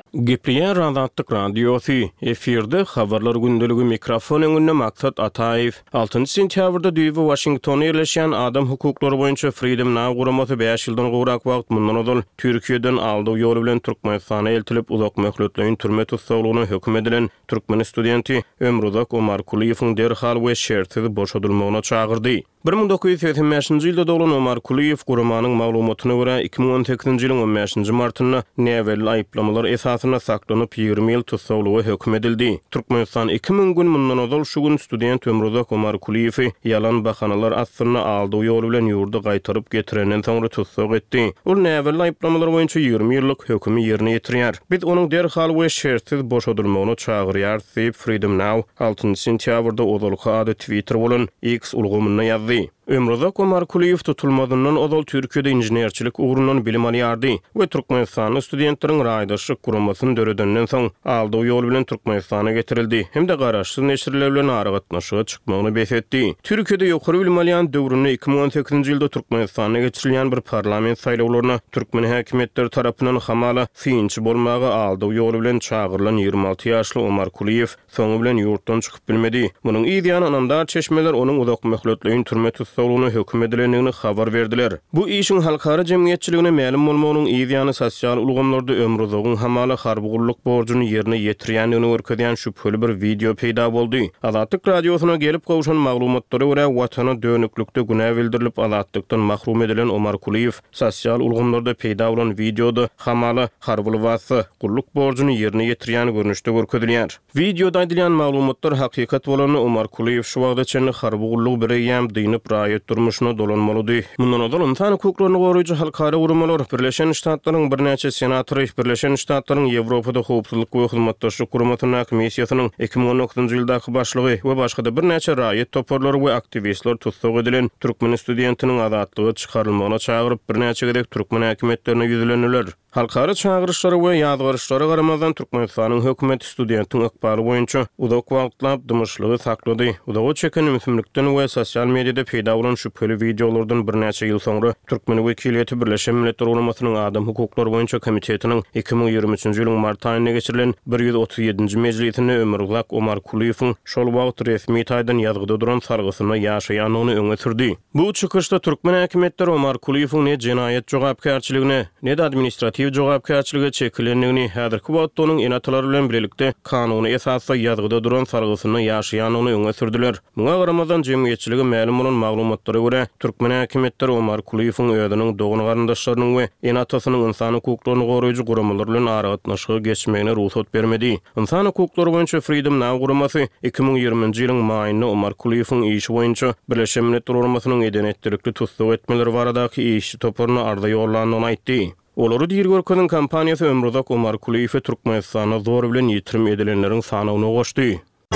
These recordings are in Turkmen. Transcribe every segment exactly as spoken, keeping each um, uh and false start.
Gepliyen Razatlyk Radiosu efirde habarlar gündeligi mikrofon öňünde Maksat Ataev. altynjy sentýabrda düýbi Washingtonda ýerleşýän adam hukuklary boýunça Freedom Now guramasy beş ýyldan gowrak wagt mundan ozal Türkiýeden aldyğı ýol bilen Türkmenistana eltilip uzak möhletleýin türme tutsaglygyna hökm edilen türkmen studenti Ömruzak Omar Kuliýewiň derhal we şertsiz boşadylmagyna çagyrdy. bir ming dokuz ýüz seksen beşinji ýylda doğulan Omar Kuliýew guramanyň maglumatyna görä iki ming on sekizinji ýylyň on beşinji martynda näwel aýplamalar esasyna saklanyp ýygrimi ýyl tutsaglygy hökm edildi. Türkmenistan iki ming gün mundan ozal şu gün student Ömruzak Omar Kuliýewi ýalan bahanalar astyna aldyğı ýol bilen ýurda gaýtaryp getirenden soňra tutsag etdi. Ol näwel aýplamalar boýunça ýygrimi ýyllyk hökümi ýerine ýetirýär. Biz onuň derhal we şertsiz boşadylmagyna çagyrýar diýip Freedom Now altynjy sentýabrda ozalky ady Twitter bolan X ulgamyna ýazdy. Ömruzak Omar Kuliýew tutulmadyndan ozal Türkiýede injenerçilik ugrundan bilim alýardy we Türkmenistan studentleriň raýdaşlyk guramasyny döredenden soň aldyğı ýol bilen Türkmenistana getirildi. Hem de garaşsyz neşirler bilen aragatnaşyga çykmagyny besetdi. Türkiýede ýokary bilim alýan döwründe iki ming on sekizinji ýylda Türkmenistana geçirilýän bir parlament saýlawlaryna türkmen häkimetleri tarapyndan hamala fiýinçi bolmagy aldyğı ýol bilen çagyrılan ýygrimi alty ýaşly Omar Kuliýew soňu bilen ýurtdan çykyp bilmedi. Munyň ýa-da anamdar çeşmeler onuň uzak möhletleýin türme tutsaglygyna hökm edilendigini habar berdiler. Bu işin halkara jemgyýetçiligine ma'lum bolmagynyň ýa-da sosial ulgamlarda Ömruzagyň hamala harbygullyk borjyny ýerine ýetirýändigini görkezýän şüpheli bir video peýda boldy. Azatlyk radiosyna gelip gowşan maglumatlary görä watana dönüklükde günä bildirilip azatlykdan mahrum edilen Omar Kuliýew sosial ulgamlarda peýda bolan videoda hamala harbygullyk gullyk borjyny ýerine ýetirýän görnüşde görkezilýär. Videoda aýdylýan maglumatlar hakykat bolany Omar Kuliýew şu wagtda çenli harbygullyk birегем diýip raýat durmuşyna dolanmalydy. Mundan ozal insan hukuklaryny goraýjy halkara guramalar Birleşen Ştatlaryň bir näçe senatory Birleşen Ştatlaryň Ýewropada howpsuzlyk we hyzmatdaşlyk guramatyna komissiýasynyň iki ming on dokuzynjy ýyldaky başlygy we başga bir näçe raýat toparlary we aktivistler tutsag edilen türkmen studentiniň azatlygy çykarylmagyna çagyryp bir näçe gerek türkmen häkimetlerine ýüzlendiler. Halkara çağırışları we ýazgyrışlary garamazdan Türkmenistanyň hökümeti studentiň ykbary boýunça uzak wagtlap dymyşlygy saklady. Udagy çeken mümkinlikden we sosial mediada peýda bolan şüpheli videolardan bir näçe ýyl soňra Türkmen wekiliýeti Birleşen Milletler Ulamasının Adam Hukuklary boýunça komitetiniň iki ming ýygrimi üçinji ýylyň mart aýyna geçirilen bir ýüz otuz ýedinji mejlisine Ömruzak Omar Kuliýewiň şol wagt resmi taýdan ýazgyda duran sargysyna ýaşaýanyny öňe sürdi. Bu çykyşda Türkmen häkimetleri Omar Kuliýewiň ne jenaýet jogapkärçiligine ne de administrativ jogapkärçilige çekilendigini häzirki wagtda onuň enatalary bilen birlikde kanuny esasda ýazgyda duran sargysyna ýaşaýanyny öňe sürdiler. Muňa garamazdan jemgyýetçiligi ma'lum bolan maglumatlara görä Türkmen häkimetleri Omar Kuliýewiň öýüniň dogun garandaşlarynyň we enatasynyň insan hukuklaryny goraýjy guramalar bilen aragatnaşyga geçmegine ruhsat bermedi. İnsan hukuklary boýunça Freedom Now guramasy iki ming ýygrimiňji ýylyň maýyny Omar Kuliýewiň işi boýunça Birleşen Milletler Ulamasynyň edenetdirikli tutsag etmeleri baradaky işi toparyny arda ýollanyny aýtdy. Olary diýir görkezän kampaniýasy Ömruzak Omar Kuliýewi Türkmenistana zor bilen ýetirim edilenleriň sanawyna goşdy.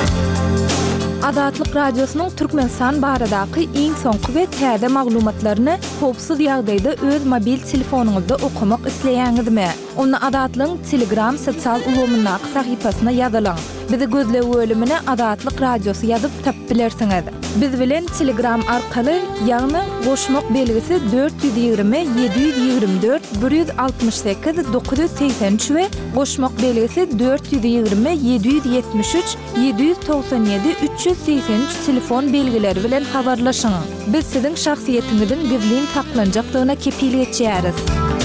Azatlyk radiosynyň Türkmenistan baradaky iň soňky we täze maglumatlaryny howpsuz ýagdaýda öz mobil telefonuňyzda okumak isleýäňizmi? Onu Azatlyň Telegram sosial ulgamyna sahypasyna ýazylaň. Bizi gözlegi bölümine Azatlyk radiosu ýazyp tapyp bilersiňiz. Biz bilen Telegram arkaly ýagny goşmak belgisi dört yüz ýygrimi yedi yüz ýygrimi dört bir yüz altymyş sekiz dokuz yüz seksen üç we goşmak belgisi dört yüz ýygrimi yedi yüz ýetmiş üç yedi yüz togsan ýedi üç yüz seksen üç telefon belgileri bilen habarlaşyň. Biz siziň şahsiýetiňizin gizlin saklanjakdygyna kepillik etýäris.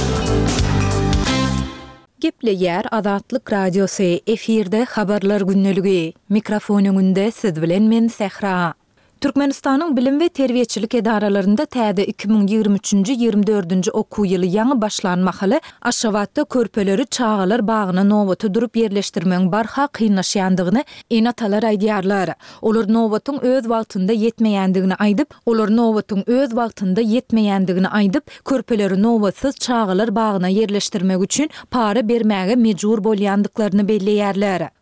Gepleýär Azatlyk radiosu efirde habarlar günneligi. Mikrofon öňünde siz bilen men Sehra. Türkmenistanyň bilim we terbiýetçilik edaralarynda täze iki ming ýygrimi üçinji ýygrimi dördünji okuw ýyly ýaňy başlanmahaly Aşgabatda körpeleri çağalar bagyna nobaty durup ýerleşdirmeň barha kynnaşýandygyny enatalar aýdýarlar. Olar nobatyň öz wagtynda ýetmeýändigini aýdyp, olar nobatyň öz wagtynda ýetmeýändigini aýdyp, körpeleri nobatsız çağalar bagyna ýerleşdirmek üçin para bermäge mejbur bolýandyklaryny belleýärler.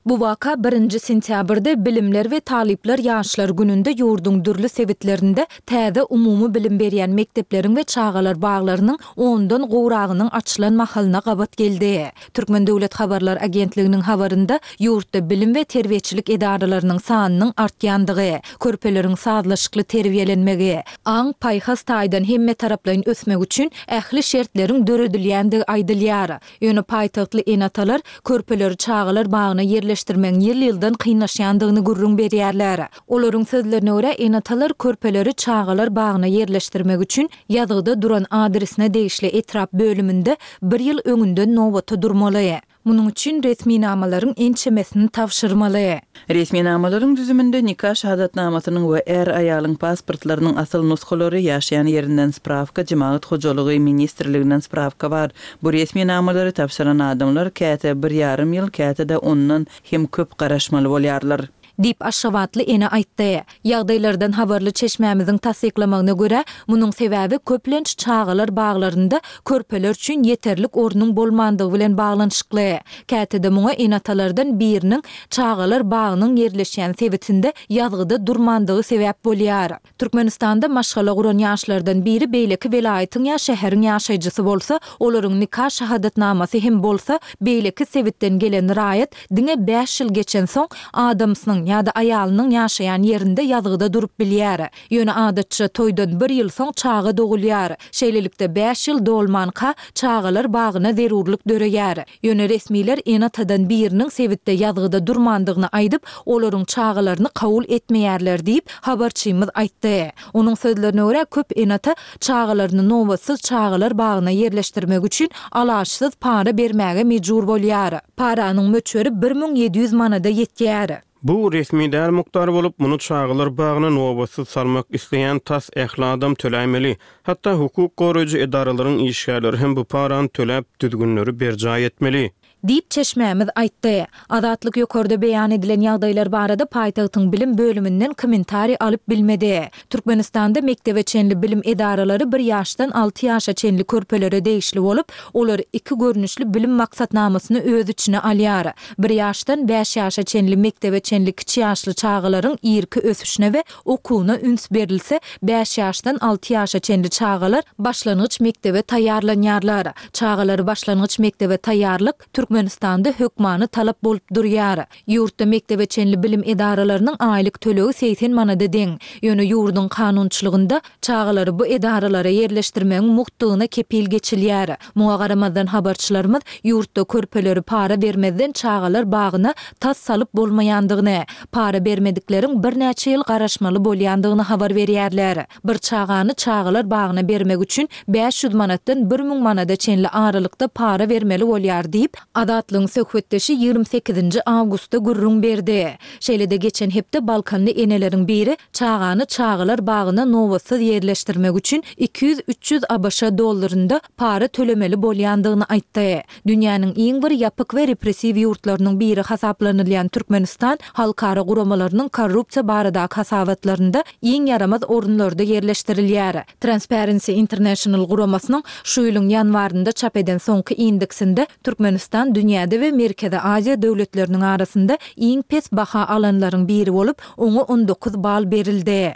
Bu vaka birinji sentýabrda Bilimler we Talipler Ýaşlar gününde ýurdun dürli sebitlerinde täze umumy bilim berýän mektepleriň we çağalar baglarynyň ondan gowragynyň açylan mahalyna gabat geldi. Türkmen Döwlet Habarlar Agentliginiň habarynda ýurtda bilim we terbiýetçilik edaralarynyň sanynyň artýandygy, körpeleriň sazlaşykly terbiýelenmegi, aň paýhas taýdan hemme taraplaryň ösmek üçin ähli şertleriň döredilýändigi aýdylýar. Ýöne paýtagtly enatalar körpeleri çağalar bagyna yerleşdirmeň ýyl-ýyldan kynlaşýandygyny gurrun berýärler. Olaryň sözlerine görä enatalar körpeleri çağalar bagyna yerleşdirmek üçin ýazgyda duran adresine degişli etrap bölüminde bir ýyl öňünde nowata durmaly. Munuň üçin resmi namalaryň ençemesini tawşyrmaly. Resmi namalaryň düzüminde nikah şahadatnamasynyň we er aýalyň pasportlarynyň asyl nuskalary ýaşaýan ýerinden spravka Jemaat hojalygy ministrliginden spravka bar. Bu resmi namalary tawşyran adamlar käte bir ýarym ýyl käte-de ondan hem köp garaşmaly bolýarlar. Dip Aşgabatly ene aýtdy. Ýagdaýlardan habarly çeşmämiziň tasdiklamagyna görä, munyň sebäbi köplenç çağalar baglarynda körpeler üçin ýeterlik ornuň bolmandygy bilen baglanyşykly. Kätede muňa enatalardan biriniň çağalar bagynyň ýerleşýän sebitinde ýazgyda durmandygy sebäp bolýar. Türkmenistanda maşgala guran ýaşlardan biri beýleki welaýatyň ýa şäheriň ýaşaýjysy bolsa, olaryň nikah şahadatnamasy hem bolsa, beýleki sebitden gelen raýat diňe beş ýyl geçen soň adamsynyň ýa-da aýalynyň ýaşaýan ýerinde ýazgyda durup bilýär. Ýöne adatça toýdan bir ýyl soň çaga dogulýar. Şeýlelikde beş ýyl dolmanka çagalar bagyna zerurlyk döreýär. Ýöne resmiler enatadan biriniň sebitde ýazgyda durmandygyny aýdyp, olaryň çagalaryny kabul etmeýärler diýip habarçymyz aýtdy. Onuň sözlerine görä köp enata çagalaryny nowatsız çagalar bagyna yerleşdirmek üçin alaşsyz para bermäge mejbur bolýar. Paranyň möçberi bir miň ýedi ýüz manada ýetýär. Bu resmi däl mukdary bolup, muny çağalar bagyna nowatsız salmak isleýän tas ähli adam tölämeli. Hatda hukuk goraýjy edaralaryň işgärleri hem bu parany töläp düzgünleri berjaý etmeli. Dip çeşmämiz aýtdy. Adatlyk ýokarda beýan edilen ýagdaýlar barada paýtagtyň bilim bölümünden kommentari alyp bilmedi. Türkmenistanda mektebe çenli bilim edaralary bir ýaşdan alty ýaşa çenli körpelere degişli bolup, olar iki görnüşli bilim maksatnamasyny öz içine alýar. Bir ýaşdan beş ýaşa çenli mektebe çenli kiçi ýaşly çağalaryň irki ösüşine we okuwyna üns berilse, beş ýaşdan alty ýaşa çenli çağalar başlanyç mektebe taýýarlanýarlar. Çağalar başlanyç mektebe taýýarlyk Türkmenistanda hökmany talap bolup durýar. Ýurtda mektebe çenli bilim edaralarynyň aýlyk tölegi seksen manada deň. Ýöne ýurdun kanunçylygynda çağalary bu edaralara yerleşdirmeň mukdygyna kepil geçilýär. Muňa garamazdan habarçylarymyz ýurtda körpeleri para bermezden çağalar bagyna tas salyp bolmaýandygyny, para bermedikleriň bir näçe ýyl garaşmaly bolýandygyny habar berýärler. Bir çağany çağalar bagyna bermek üçin beş ýüz manatdan bir miň manada çenli aralykda para bermeli bolýar diýip Adatlyň söhbetdeşi ýygrimi sekizinji awgustda gurrun berdi. Şeýlede geçen hepde Balkanly eneleriň biri çağany çağalar bagyna nowatsız yerleşdirmek üçin iki yüz üç yüz ABŞ dollarynda para tölemeli bolýandygyny aýtdy. Dünýäniň iň bir ýapyk we repressiw ýurtlarynyň biri hasaplanylýan Türkmenistan halkara guramalarynyň korrupsiýa baradaky hasabatlarynda iň yaramaz orunlarda yerleşdirilýär. Transparency International guramasynyň şu ýylyň ýanwarynda çap eden soňky indeksinde Türkmenistan dünýäde we Merkezi Aziýa döwletleriniň arasynda iň pes baha alanlaryň biri bolup, oňa on dokuz bal berildi.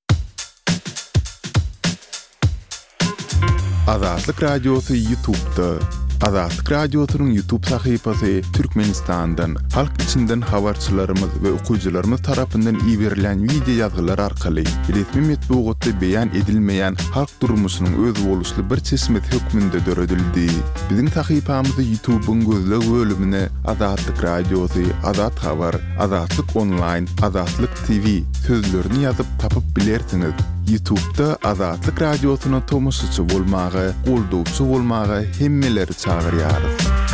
Azatlyk Radiosu YouTube'da. Azatlyk Radiosunyň YouTube sahypasy Türkmenistandan, halk içinden habarçylarymyz we okuwçylarymyz tarapyndan iýerilen video ýazgylar arkaly resmi metbuatda beýan edilmeýän halk durmuşynyň öz boluşly bir çeşmet hökmünde döredildi. Biziň sahypamyzy YouTube'un gözleg bölümine Azatlyk Radiosu, Azat Habar, Azatlyk Online, Azatlyk T V sözlerini ýazyp tapyp bilersiňiz. YouTube'da Azatlyk Radiosuny tomoşaçy bolmagy, goldowçy bolmagy hemmeleri çağırýarys.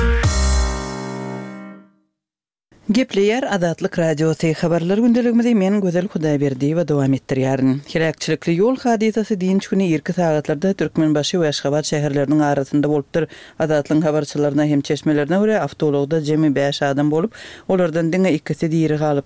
Gepleýär Azatlyk Radiosu habarlar gündeligimizde men Gözel Hudaýberdi we dowam etdirýärin. Hirakçylykly ýol hadisasy diňç güni ýerki sagatlarda Türkmenbaşy we Aşgabat şäherleriniň arasynda bolupdyr. Azatlyk habarçylaryna hem çeşmelerine görä awtologda jemi beş adam bolup, olardan diňe ikisi diýeri galypdyr.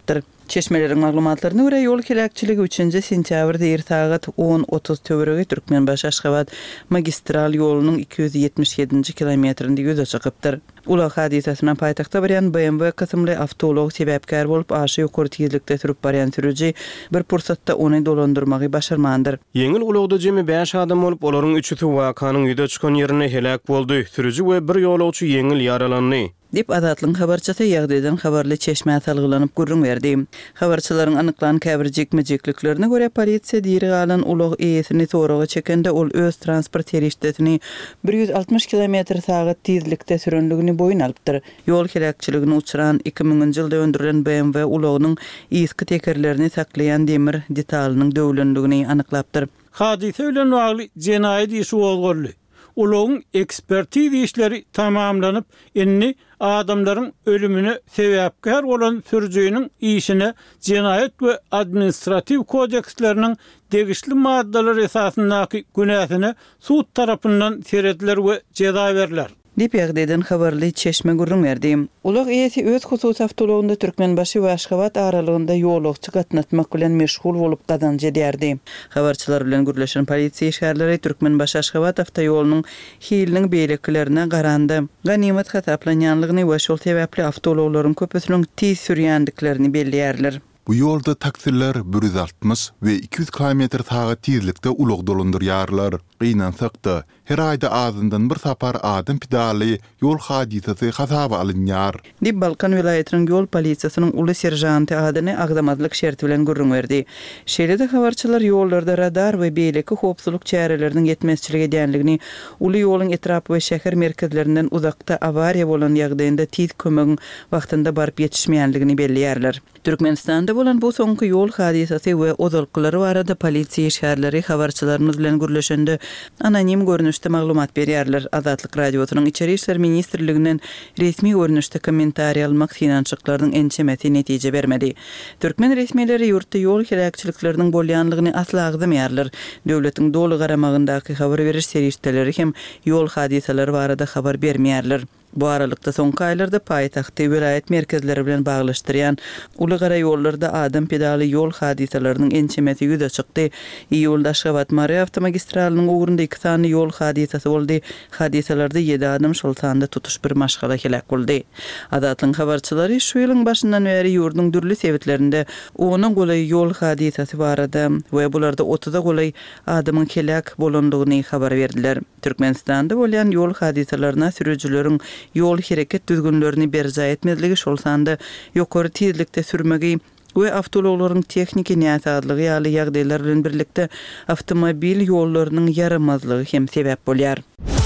Çeşmelerin maglumatlaryna görä ýol kelekçiligi üçinji sentýabrda ertagat on otuz töwerege Türkmenbaş Aşgabat magistral ýolunyň iki yüz ýetmiş ýedinji kilometrinde ýüze çykypdyr. Ulaq hadisasyna paýtagta barýan B M W kysymly awtolog sebäpkär bolup aşy ýokary tezlikde sürüp barýan sürüji bir pursatda ony dolandyrmagy başarmandyr. Yeňil ulagda jemi beş adam bolup olaryň üçüsi wakanyň ýüze çykan ýerine helak boldy. Sürüji we bir ýolagçy yeňil ýaralandy. Dip adatlyň habarçysy ýagdaýdan habarly çeşme salgylanyp gurrun berdi. Habarçylaryň anyklanan käbir jekmejekliklerine görä polisiýa diýeri alan ulag eýesini soraga çekende ol öz transport erişdetini bir yüz altmış kilometr saat tezlikde sürenligini boyun alypdyr. Ýol kelekçiligini uçuran iki miňinji ýylda öndürilen B M W ulagynyň eski tekerlerini saklayan demir detalynyň döwlenligini anyklapdyr. Hadise bilen bagly jenaýat işi bolguly. Ulagyň ekspertiz işleri tamamlanyp, enni adamlaryň ölümüne sebäpkär bolan sürüjüniň işine jenaýat we administrativ kodeksleriniň degişli maddalar esasyndaky günäsine sud tarapyndan seredler we jeza berilýär. Dip ýagdaýdan habarly çeşme gurrun berdi. Ulag eýesi öz hususy awtologunda Türkmenbaşy we Aşgabat aralygynda ýolagçy gatnatmak bilen meşgul bolup gazanj edýärdi. Habarçylar bilen gürleşen polisiýa işgärleri Türkmenbaşy Aşgabat awtoýolunyň hiliniň beýleklerine garandy. Ganimet hasaplanýanlygyny we şol sebäpli awtologlaryň köpüsiniň tez sürýändiklerini belliýärler. Bu ýolda taksirler bir yüz altmış we iki yüz kilometr saat tezlikde ulag dolandyrýarlar. Gynansak-da her aýda azyndan bir sapar adam pidaly ýol hadisasy hasaba alynýar. Dip Balkan vilayatynyň ýol polisiýasynyň uly serjanty adyny agdamazlyk şerti bilen gurrun berdi. Şeýle-de habarçylar ýollarda radar we beýleki howpsuzlyk çäreleriniň ýetmezçiligi edýänligini, uly ýoluň etrapy we şäher merkezlerinden uzakda awariýa bolan ýagdaýynda tez kömegiň wagtynda baryp ýetişmeýänligini belliýärler. Türkmenistanda bolan bu soňky ýol hadisasy we ozalklary barada polisiýa işgärleri habarçylarymyz bilen gürleşende anonim görnüşde maglumat berýärler. Azatlyk radiosynyň içeri işler ministrliginden resmi görnüşde kommentariýa almak finançyklarynyň ençemeti netije bermedi. Türkmen resmiýetleri ýurtda ýol kelekçilikleriniň bolýanlygyny asla agdamýarlar. Döwletiň dolu garamagyndaky habar beriş serişdeleri hem ýol hadisalary barada habar bermeýärler. Bu aralykda soňky aýlarda paýtagty vilayet merkezleri bilen baglaşdyrýan uly gara ýollarda adam pedaly ýol hadisalarynyň ençemeti ýüze çykdy. Ýolda Aşgabat Mary awtomagistraliniň ugrunda iki sany ýol hadisasy boldy. Hadisalarda ýedi adam şol sanda tutuş bir maşgala helak boldy. Adatlyň habarçylary şu ýylyň başyndan beri ýurdun dürli sebitlerinde onuň golay ýol hadisasy barada we bularda otuza golay adamyň helak bolandygyny habar berdiler. Türkmenistanda bolýan ýol hadisalaryna sürüjüleriň ýol hereket düzgünlerini berja etmezligi şol sanda ýokary tezlikde sürmegi we awtologlaryň texniki näsatlygy ýaly ýagdaýlar bilen birlikde awtomobil ýollarynyň yaramazlygy hem sebäp bolýar.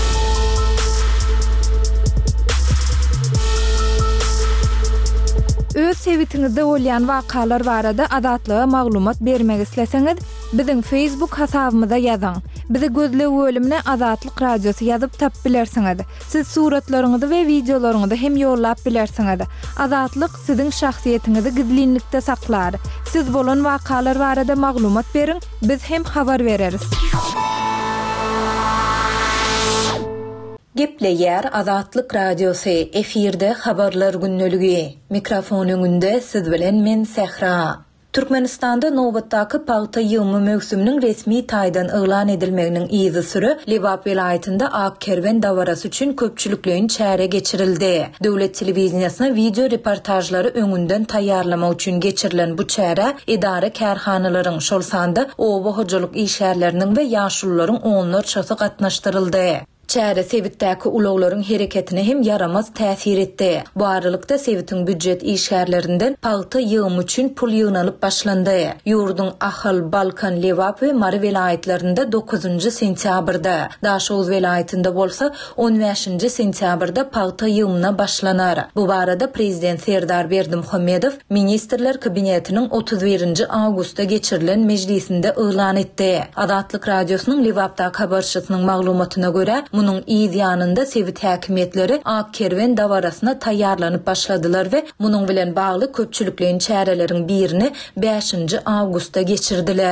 Öz sevitiňizde bolýan wakalar barada adatlyga maglumat bermek isleseňiz, biziň Facebook hasabymyza ýazyň. Bizi gözle bölümine Azatlyk Radiosu ýazyp tap bilersiňiz. Siz suratlaryňyzy we videolaryňyzy hem ýollap bilersiňiz. Azatlyk siziň şahsiýetiniňizi gizlinlikde saklar. Siz bolan wakalar barada maglumat beriň, biz hem habar bereriz. Gepleýär Azatlyk Radiosu efirde habarlar günneligi. Mikrofon öňünde siz bilen men Sehra. Türkmenistanda nowbatdaky paýta ýymy mövsüminiň resmi taýdan elan edilmeginiň izi sürü Lebap vilayatynda ak kerwen dawarasy üçin köpçüliklerin çäre geçirildi. Döwlet telewizionysyna video reportajlary öňünden taýýarlamak üçin geçirilen bu çäre idara kärhanalaryň şol sanda oba hojalyk işgärleriniň we ýaşullaryň onlarçasy gatnaşdyryldy. Çäre sebitdäki ulaglaryň hereketine hem yaramaz täsir etdi. Bu aralykda sebitiň büdjet işgärlerinden paýta ýymy üçin pul ýynalyp başlandy. Ýurdun Ahal, Balkan, Lewap we Mary vilayetlerinde dokuzunji sentýabrda, Daşoz vilayetinde bolsa on beşinji sentýabrda paýta ýygyna başlanar. Bu barada prezident Serdar Berdimuhammedow ministrler kabinetiniň otuz birinji awgustda geçirilen mejlisinde elan etdi. Azatlyk Radiosynyň Lewapda habarçysynyň maglumatyna görä, munun ýanynda sebit häkimetleri ak kerwen dawarasyna taýýarlanyp başladylar we munun bilen bagly köpçüliklerin çäreleriň birini beşinji awgustda geçirdiler.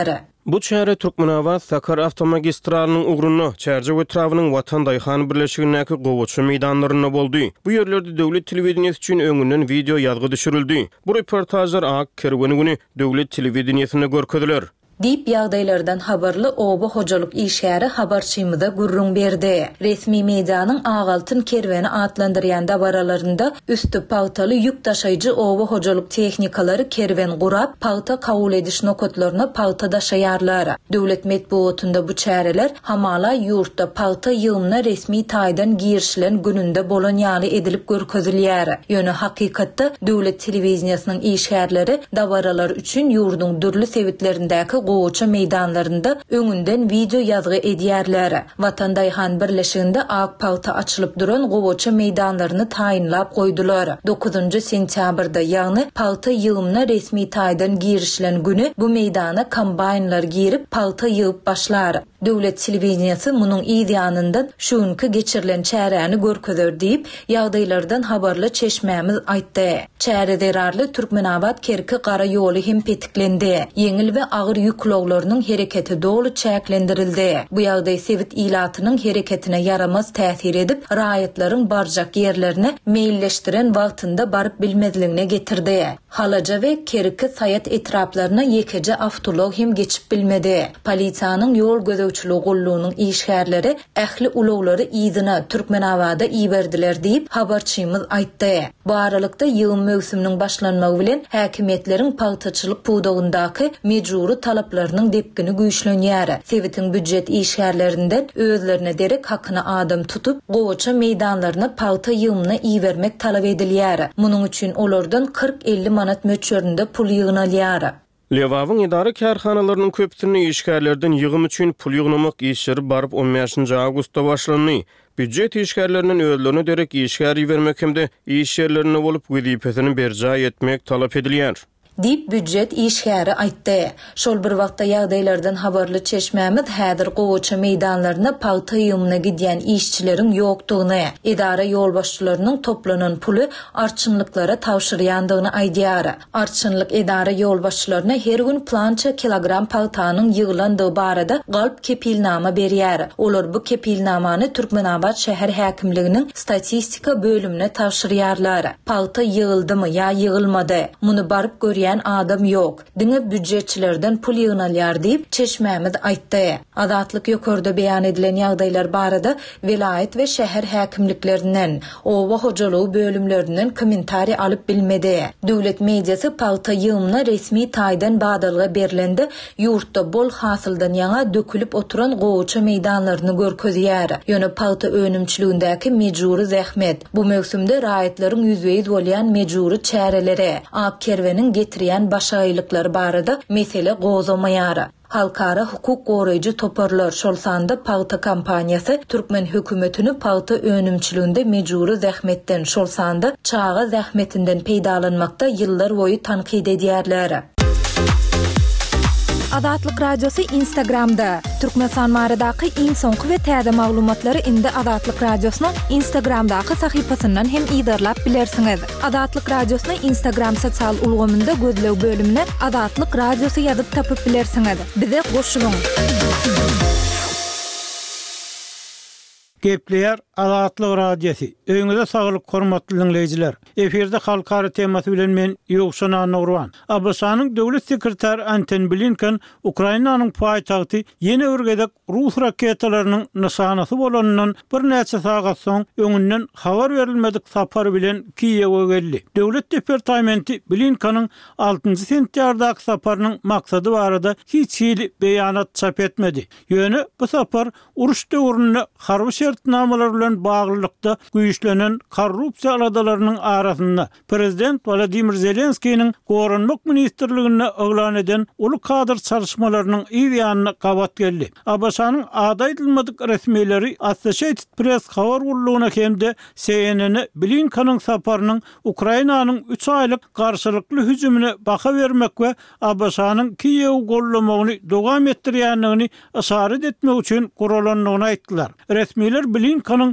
Bu çäre Türkmenawat Sakar avtomagistralının ugrunu çärje wetrawynyň Watan Daýhan birleşigindäki gowaçy meýdanlaryna boldy. Bu ýerlerde döwlet telewizionyasy üçin öňünden video ýazgy düşürildi. Bu reportajlar ak kerweni güni döwlet telewizionyasynda görkezdiler. Dip ýagdaýlardan habarly oba hojalyk işgäri habarçymyda gurrun berdi. Resmi medianyň Ağaltyn kerweni adlandyrýan dabaralarynda üstü pawtaly ýük taşaýjy oba hojalyk tehnikalary kerwen gurap, pawta kabul ediş nokatlaryna pawta daşaýarlar. Döwlet medeniýetinde bu çäreler hamala ýurtda pawta ýygyna resmi taýdan girişlen gününde bolan ýaly edilip görkezilýär. Ýöne hakykatda döwlet telewizionysynyň işgärleri dabaralar üçin ýurdun dürli sebitlerindäki gowaça meýdanlarynda öňünden video ýazgy edýärler. Watan Daýhan birleşiginde ak pawta açylyp duran gowaça meýdanlaryny taýynlap goýdular. dokuzunçy sentýabrda, ýagny pawta ýygyna resmi taýdan girişlen güni bu meýdana kombaynlar girip pawta ýygyp başlar. Döwlet telewizionyasy munyň ýa-dyanyndan şuňky geçirilen çäreni görkezör diýip ýagdaýlardan habarly çeşmämiz aýtdy. Çäre derarly Türkmenawat Kerki gara ýoly hem petiklendi. Yeňil we agyr ýükloglarynyň hereketi dogly çäklendirildi. Bu ýagdaý sewit ilatynyň hereketine yaramaz täsir edip, raýatlaryň barjak ýerlerine meýilleşdiren wagtynda baryp bilmezligine getirdi. Halaja we Kerki saýat etraplaryna ýekeje awtolog hem geçip bilmedi. Polisiýanyň ýol gözäwçiligi gollugynyň işgärleri ähli uloglary ýygyna Türkmenawada iýberdiler diýip habarçymyz aýtdy. Bu aralykda ýygyň mövsüminiň başlanmagy bilen häkimetleriň pawtaçylyk puwdagyndaky mejburi talaplarynyň depkini güýçlenýär. Sewitin büdjet işgärlerinden özlerine derek hakyny adam tutup, gowaça meýdanlaryna pawta ýygyna iýbermek talap edilýär. Munyň üçin olardan kırk elli manat möçberinde pul ýygnalýar. Lewawyň idara kärhanalarynyň köpsini işgärlerden ýygym üçin pul ýygnamak işleri barıp on beşinçi awgustda başlandy. Büdjet işgärleriniň özlerine derek işgär iýbermek hemde iş ýerlerine bolup wezipesini berja etmek talap edilýär. Dip büdjet işgäri aýtdy. Şol bir wagtda ýagdaýlardan habarly çeşmämiz häzir gowaça meýdanlaryna pawta ýygyna gidýän işçileriň ýokdugyny, idara ýolbaşçylarynyň toplanan puly arçynlyklara tawşyrýandygyny aýdýar. Arçynlyk idara ýolbaşçylaryna her gün plança kilogram pawtanyň ýygylandygy barada galp kepilnama berýär. Olar bu kepilnamany Türkmenawat şäher häkimliginiň statistika bölümine tawşyrýarlar. Pawta ýygyldymy ýa ýygylmady? Muny baryp görýän adam yok. Diňe büdjetçilerden pul ýygnalýar diýip çeşmämiz aýtdy. Adatlyk ýokarda beýan edilen ýagdaýlar barada vilayet we şäher häkimliklerinden, oba hojalygy bölümlerinden kommentari alyp bilmedi. Döwlet mediýasy pawta ýygyna resmi taýdan badalga berilende ýurtda bol hasyldan ýaňa dökülip oturan gowaça meýdanlaryny görkezýär. Ýöne pawta önümçiligindäki mejburi zähmet. Bu mövsümde raýatlaryň ýüzbeýiz bolýan mejburi çäreleri, ak kerweniň getirýän başaýlyklar barada mesele gozamaýar. Halkara hukuk goraýjy toparlar şol sanda pawta kampaniýasy Türkmen hökümetini pawta önümçiliginde mejburi zähmetden şol sanda çağa zähmetinden peýdalanmakda ýyllar boýu tanqid edýärler. Adatlyk radiosu Instagramda. Türkmenistan baradaky iň soňky we täze maglumatlary indi Adatlyk radiosynyň Instagramdaky sahypasyndan hem ýydarlap bilersiňiz. Adatlyk radiosyny Instagram sosial ulgamynda gözlew bölümine Adatlyk radiosu ýazyp tapyp bilersiňiz. Bize goşulyň. Gepleýär Adatlyk radiosu. Öňüňizde saglyk hormatly dinleýijiler. Eferde halkara temasy bilen men Ýogşan Nurwan. A B S-nyň döwlet sekretary Antony Blinken Ukrainanyň paýtagty ýene örgedek Rus raketalarynyň nişanasy bolanyndan bir näçe sagat soň öňünden habar berilmedik sapar bilen Kiýewe geldi. Döwlet departamenti Blinkenyň altynçy sentýardaky saparynyň maksady barada hiç ýyly beýanat çap etmedi. Ýöne bu sapar uruş döwründe harby şertnamalar bilen baglylykda güýçlenen korrupsiýa aladalarynyň arasynda Prezident Vladimir Zelenskiýiň Gorunmak ministrligine oglan eden uly kadr çalışmalarynyň ýa-ýanyna gabat geldi. A B S-nyň adaýdylmadyk resmiýetleri Associated Press habar guruluguna hemde C N N Blinkenyň saparynyň Ukrainanyň üç aýlyk garşylykly hüjümine baka bermek we A B S-nyň Kiýew gollamagyny dowam etdirýändigini işaret etmek üçin guralandygyny aýtdylar. Resmiýetler Blinkenyň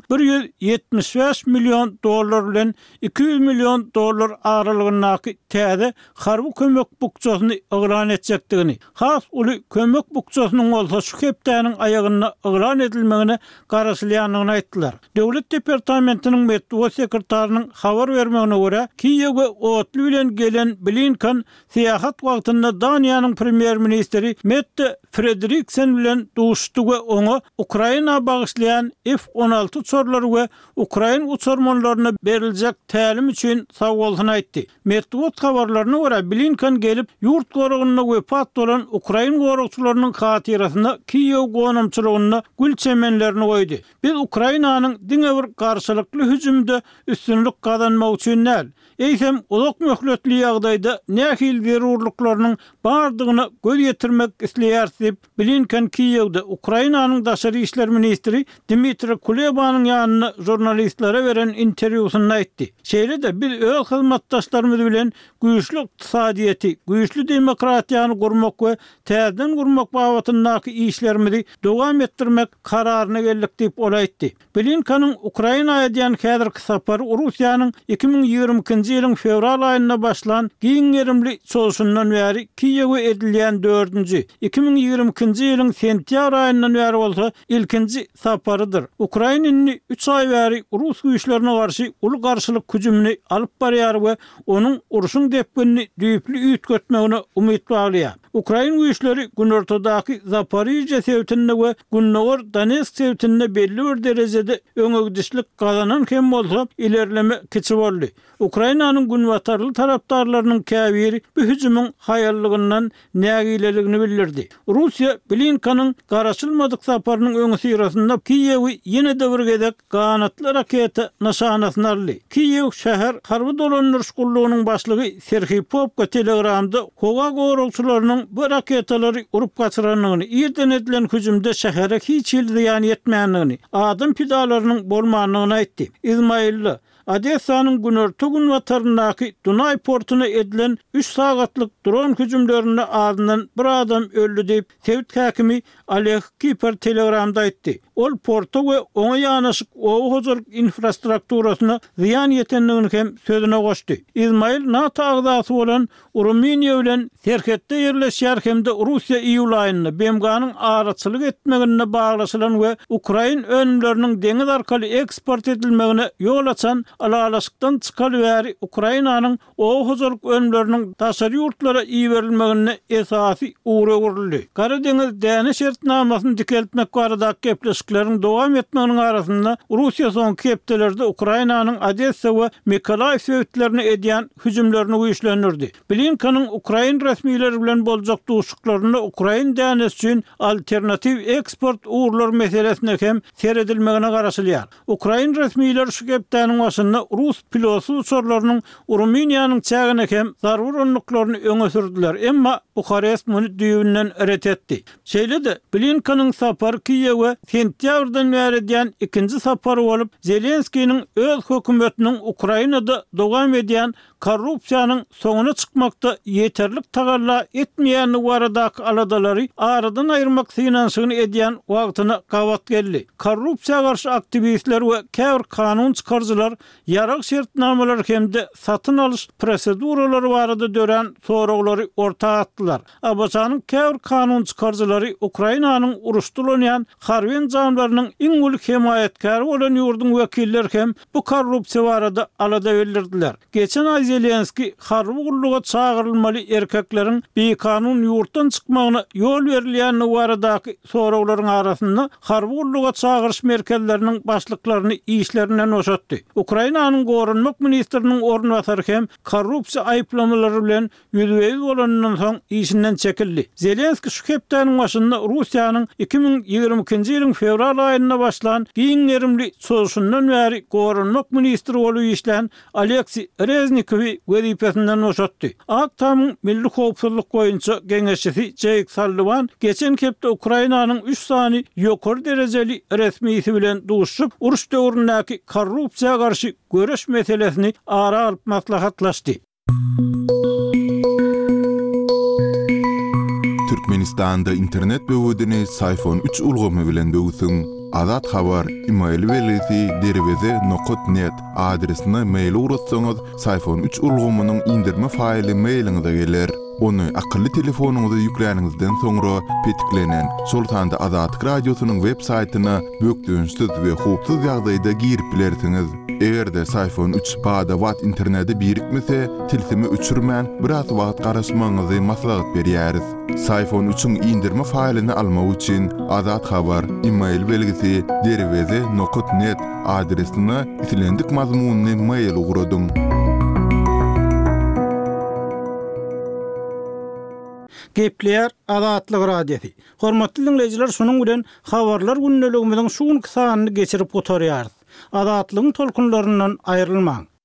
bir yüz yetmiş beş milyon dollar bilen iki yüz milyon dollar aralygyndaky täze harby kömek bukçasyny ýylan etjekdigini, has uly kömek bukçasynyň bolsa şu hepdäniň aýagyna ýylan edilmegine garaşylýanyny aýtdylar. Döwlet departamentiniň medeniýet sekretarinyň habar bermegine görä, Kiýewge otly bilen gelen Blinken syýahat wagtynda Daniýanyň premier ministri Mette Frederiksen bilen duşdy we oňa Ukraina bagyşlayan F on alty uçurlary we Ukraina uçurmanlaryna beriljek tälim üçin sag bolsyny aýtdy. Medeniýet habarlaryna görä Blinken gelip ýurt goragyna wepat bolan Ukraina goragçylarynyň hatirasyna Kiýew gonamçylygyna gül çemenlerini goýdy. Biz Ukrainanyň diňe bir garşylykly hüjümde üstünlük kazanmak üçin näl, eýsem ulak möhletli ýagdaýda nähil zerurlyklarynyň bardygyny göz ýetirmek isleýär diýip Blinken Kiýewde Ukrainanyň daşary işler ministri Dmitri Kulebanyň ýanyna jurnalistlere beren interwýusynda aýtdy. Şeýle-de biz öz hyzmatdaşlarymyz bilen güýçlü ykdysadyýety, güýçlü demokratiýany gurmak we täzeden gurmak babatyndaky işlerimizi dowam etdirmek kararyna geldik diýip ol aýtdy. Blinkenyň Ukrainaýa diýen häzirki sapary Russiýanyň iki ming ýygrimi ikinji ýylyň fevral aýynda başlan giňerimli çolşundan bäri Kiýewge edilýän dördünji, iki ming ýygrimi ikinji ýylyň sentýabr aýyndan bäri bolsa ilkinji saparydyr. Ukrainany üç ay bäri Rus güýçlerine garşy uly garşylyk hüjümini alyp barýar we onuň uruşyň depginini düýpli üýtgetmegine umyt baglaýar. Ukraina güýçleri günortadaky Zaporizhzhia sewtinde we Günnowar Donetsk sewtinde belli bir derejede öňegdişlik kazanan hem bolsa ilerleme kiçi boldy. Ukrainanyň günwatarly tarapdarlarynyň käbiri bu hüjümüň haýallygyndan nägileligini bildirdi. Russiýa Blinkenyň garaşylmadyk saparynyň öňü syrasynda Kiýewi ýene-de bir gezek ganatly raketa nişanasyny aldy. Kiýew şäher harby dolandyryş gullugynyň başlygy Serhiy Popko telegramda howa goragçylarynyň bu raketalary urup gaçyranyny, ýerden edilen hüjümde şähere hiç ýylan ýetmänligini, adam pidalarynyň bolmanyny aýtdy. İsmailli Odessanyň günorta günwataryndaky Dunay portuna edilen üç sagatlyk dron hüjümlerine ardından bir adam öldü diýip Sewt häkimi Oleg Kiper telegramda aýtdy. Ol porto we oňa ýanaşyk owa hojalyk infrastrukturasyna ziýan ýetenligini hem sözüne goşdy. İsmail NATO agzasy bolan Ruminiýa bilen serhetde ýerleşýär hemde Russiýa iýul aýynda B M G'nyň araçylyk etmegine baglaşylan we Ukraina önümleriniň deňiz arkaly eksport edilmegine ýol açan alalaşykdan çykal bäri Ukrainanyň owa hojalyk önümleriniň daşary ýurtlara iýerilmegine esasy uğra gurildi. Kara deňiz däne şertnamasyny dikeltmek baradaky gepleşikleriň dowam etmeginiň arasynda Russiýa soňky hepdelerde Ukrainanyň Odessa we Mykolaýew sewtlerini edýän hüjümlerini güýçlendirdi. Blinkenyň Ukraina resmiýetleri bilen boljak duşuklaryna Ukraina dänes üçin alternativ eksport uğurlar meselesine hem seredilmegine garaşylýar. Ukraina resmiýetleri şu gepdäniň başynda Rus pilotsy uçurlarynyň Ruminiýanyň çägine hem zarur onluklaryny öňe sürdiler. Emma Bukarest muny düýünden eret etdi. Şeýle-de Blinkenyň sapary Kiýewge sentýabrdan bäri edýän ikinji sapary bolup, Zelenskiýiň öz hökümetiniň Ukrainada dowam edýän korrupsiýanyň soňuna çykmakda ýeterlik tagalla etmeýäni baradaky aladalary aradan aýyrmak synanşygyny edýän wagtyna gawat geldi. Korrupsiýa garşy aktivistler we käbir kanun çykarjylar ýarak şertnamalar hemde satyn alyş proseduralary barada dören soraglary ortaga atdylar. Abasanyň käbir kanun çykarjylary Ukrainanyň uruşdurulýan harby jamlarynyň iň uly hemayetkary bolan ýurdun wekilleri hem bu korrupsiýa barada alada bildirdiler. Geçen ay Zelenski harby gulluga çağırylmaly erkekleriň bir kanun ýurtdan çykmagyna ýol berilýäni baradaky sorawlaryň arasynda harby gulluga çağırış merkezleriniň başlyklaryny işlerinden oşatdy. Ukrainanyň gorunmak ministriniň ornwatary hem korrupsiýa aýplamalary bilen ýüzüýiz bolanyndan soň işinden çekildi. Zelenski şu hepdäniň başynda Russiýanyň iki ming ýygrimi ikinji ýylyň fevral aýynda başlan giňerimli çolşundan bäri gorunmak ministri bolup işlän Aleksey Reznikowy wezipesinden oşatdy. Aktamyň milli howpsuzlyk goýunça geňeşçisi Jake Sullivan geçen hepde Ukrainanyň üç sany ýokary derejeli resmiýeti bilen duşup, uruş döwründäki korrupsiýa garşy göreş meselesini ara alyp maslahatlaşdy. Türkmenistanda internet böwüdini iPhone üç ulgamy bilen böwüsüň. Azat habar email belgisi derveze nokot net adresine mail uğratsanız sayfon üç ulgumunyň indirme faýly mailiňize geler. Onu akıllı telefonuňyza ýüklenýänizden soňra petiklenen Sultanda Azatlyk Radiosynyň web saýtyna bökdüňsiz we hupsuz ýagdaýda girip bilersiňiz. Egerde sayfon üç bada wat interneti birikmese, tilsimi üçürmän biraz wagt garaşmaňyzy maslahat berýäris. Sayfon üçüň indirme faýlyny almak üçin Azat habar email belgisi derveze nokot net adresine itilendik mazmunny mail uğradyň. Gepler Azatlyk Radiosu. Hormatly dinleyijiler, şonuň bilen habarlar günneligimiziň şu sanyny geçirip oturýarys. Azatlygyň tolkunlaryndan aýrylmaň.